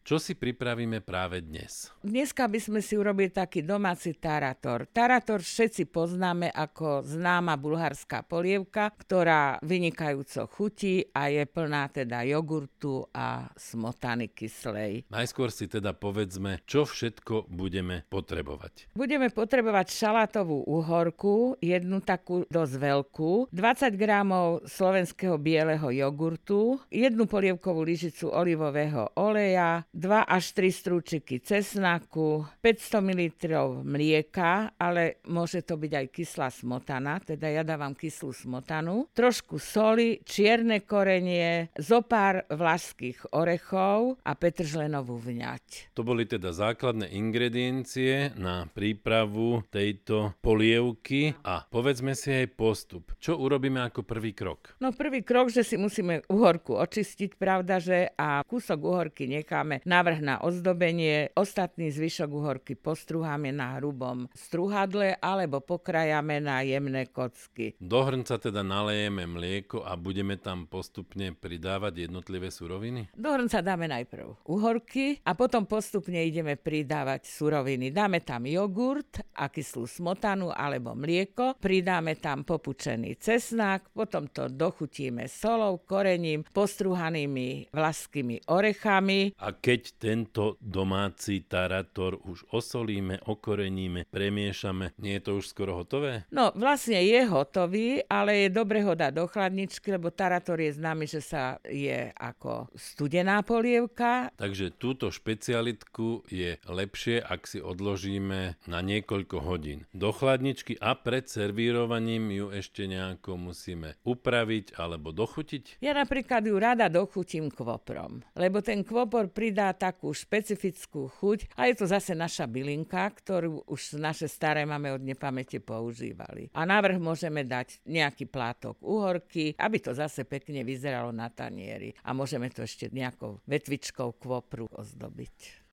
Čo si pripravíme práve dnes? Dneska by sme si urobili taký domáci tarator. Tarator všetci poznáme ako známa bulharská polievka, ktorá vynikajúco chutí a je plná teda jogurtu a smotany kyslej. Najskôr si teda povedzme, čo všetko budeme potrebovať. Budeme potrebovať šalátovú uhorku, jednu takú dosť veľkú, 20 gramov slovenského bieleho jogurtu, jednu polievkovú lyžicu olivového oleja, 2 až 3 strúčiky cesnaku, 500 ml mlieka, ale môže to byť aj kyslá smotana, teda ja dávam kyslú smotanu, trošku soli, čierne korenie, zopár vlašských orechov a petržlenovú vňať. To boli teda základné ingrediencie na prípravu tejto polievky a povedzme si aj postup. Čo urobíme ako prvý krok? No prvý krok, že si musíme uhorku očistiť, pravdaže, a kúsok uhorky necháme navrh na ozdobenie, ostatný zvyšok uhorky postrúhame na hrubom strúhadle alebo pokrajame na jemné kocky. Do hrnca teda nalejeme mlieko a budeme tam postupne pridávať jednotlivé suroviny? Do hrnca dáme najprv uhorky a potom postupne ideme pridávať suroviny. Dáme tam jogurt a kyslú smotanu alebo mlieko, pridáme tam popučený cesnak, potom to dochutíme solou, korením, postrúhanými vlašskými orechami. A keď tento domáci tarator už osolíme, okoreníme, premiešame, nie je to už skoro hotové? No, vlastne je hotový, ale je dobre ho dať do chladničky, lebo tarator je známy, že sa je ako studená polievka. Takže túto špecialitku je lepšie, ak si odložíme na niekoľko hodín do chladničky a pred servírovaním ju ešte nejako musíme upraviť alebo dochutiť. Ja napríklad ju rada dochutím kvoprom, lebo ten kvopor pridá takú špecifickú chuť a je to zase naša bylinka, ktorú už naše staré máme od nepamäte používali. A navrch môžeme dať nejaký plátok uhorky, aby to zase pekne vyzeralo na tanieri a môžeme to ešte nejakou vetvičkou kvopru ozdobiť.